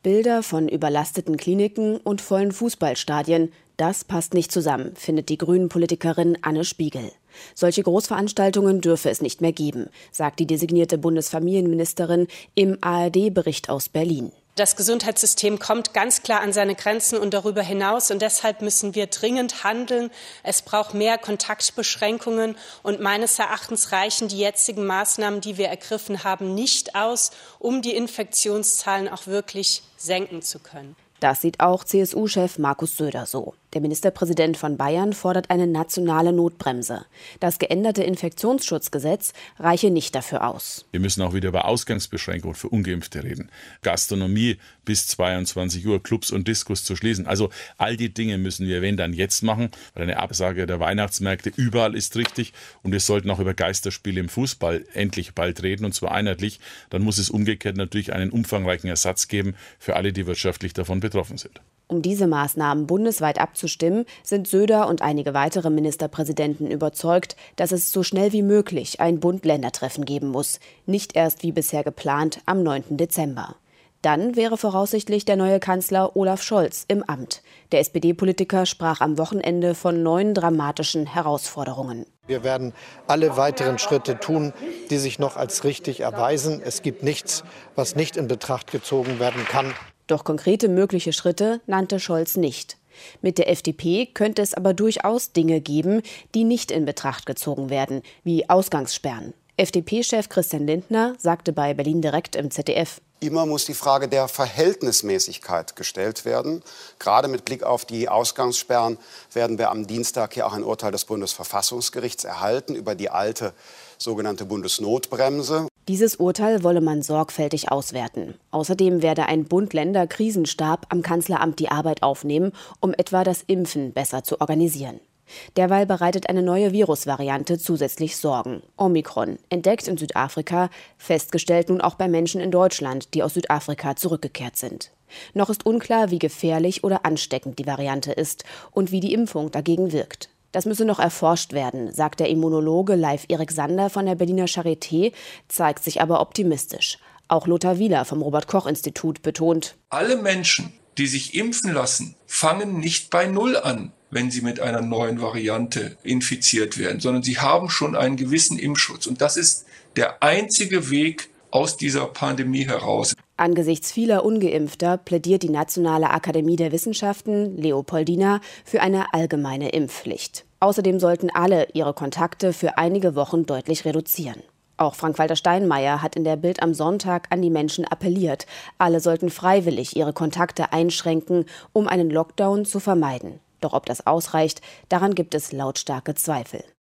Bilder von überlasteten Kliniken und vollen Fußballstadien, das passt nicht zusammen, findet die Grünen-Politikerin Anne Spiegel. Solche Großveranstaltungen dürfe es nicht mehr geben, sagt die designierte Bundesfamilienministerin im ARD-Bericht aus Berlin. Das Gesundheitssystem kommt ganz klar an seine Grenzen und darüber hinaus. Und deshalb müssen wir dringend handeln. Es braucht mehr Kontaktbeschränkungen. Und meines Erachtens reichen die jetzigen Maßnahmen, die wir ergriffen haben, nicht aus, um die Infektionszahlen auch wirklich senken zu können. Das sieht auch CSU-Chef Markus Söder so. Der Ministerpräsident von Bayern fordert eine nationale Notbremse. Das geänderte Infektionsschutzgesetz reiche nicht dafür aus. Wir müssen auch wieder über Ausgangsbeschränkungen für Ungeimpfte reden. Gastronomie bis 22 Uhr, Clubs und Diskos zu schließen. Also all die Dinge müssen wir, wenn dann, jetzt machen. Weil eine Absage der Weihnachtsmärkte überall ist richtig. Und wir sollten auch über Geisterspiele im Fußball endlich bald reden, und zwar einheitlich. Dann muss es umgekehrt natürlich einen umfangreichen Ersatz geben für alle, die wirtschaftlich davon betroffen sind. Um diese Maßnahmen bundesweit abzustimmen, sind Söder und einige weitere Ministerpräsidenten überzeugt, dass es so schnell wie möglich ein Bund-Länder-Treffen geben muss. Nicht erst wie bisher geplant am 9. Dezember. Dann wäre voraussichtlich der neue Kanzler Olaf Scholz im Amt. Der SPD-Politiker sprach am Wochenende von neuen dramatischen Herausforderungen. Wir werden alle weiteren Schritte tun, die sich noch als richtig erweisen. Es gibt nichts, was nicht in Betracht gezogen werden kann. Doch konkrete mögliche Schritte nannte Scholz nicht. Mit der FDP könnte es aber durchaus Dinge geben, die nicht in Betracht gezogen werden, wie Ausgangssperren. FDP-Chef Christian Lindner sagte bei Berlin Direkt im ZDF: Immer muss die Frage der Verhältnismäßigkeit gestellt werden. Gerade mit Blick auf die Ausgangssperren werden wir am Dienstag hier auch ein Urteil des Bundesverfassungsgerichts erhalten über die alte sogenannte Bundesnotbremse. Dieses Urteil wolle man sorgfältig auswerten. Außerdem werde ein Bund-Länder-Krisenstab am Kanzleramt die Arbeit aufnehmen, um etwa das Impfen besser zu organisieren. Derweil bereitet eine neue Virusvariante zusätzlich Sorgen. Omikron, entdeckt in Südafrika, festgestellt nun auch bei Menschen in Deutschland, die aus Südafrika zurückgekehrt sind. Noch ist unklar, wie gefährlich oder ansteckend die Variante ist und wie die Impfung dagegen wirkt. Das müsse noch erforscht werden, sagt der Immunologe Leif-Erik Sander von der Berliner Charité, zeigt sich aber optimistisch. Auch Lothar Wieler vom Robert-Koch-Institut betont: Alle Menschen, die sich impfen lassen, fangen nicht bei Null an, wenn sie mit einer neuen Variante infiziert werden, sondern sie haben schon einen gewissen Impfschutz. Und das ist der einzige Weg aus dieser Pandemie heraus. Angesichts vieler Ungeimpfter plädiert die Nationale Akademie der Wissenschaften, Leopoldina, für eine allgemeine Impfpflicht. Außerdem sollten alle ihre Kontakte für einige Wochen deutlich reduzieren. Auch Frank-Walter Steinmeier hat in der Bild am Sonntag an die Menschen appelliert. Alle sollten freiwillig ihre Kontakte einschränken, um einen Lockdown zu vermeiden. Doch ob das ausreicht, daran gibt es lautstarke Zweifel.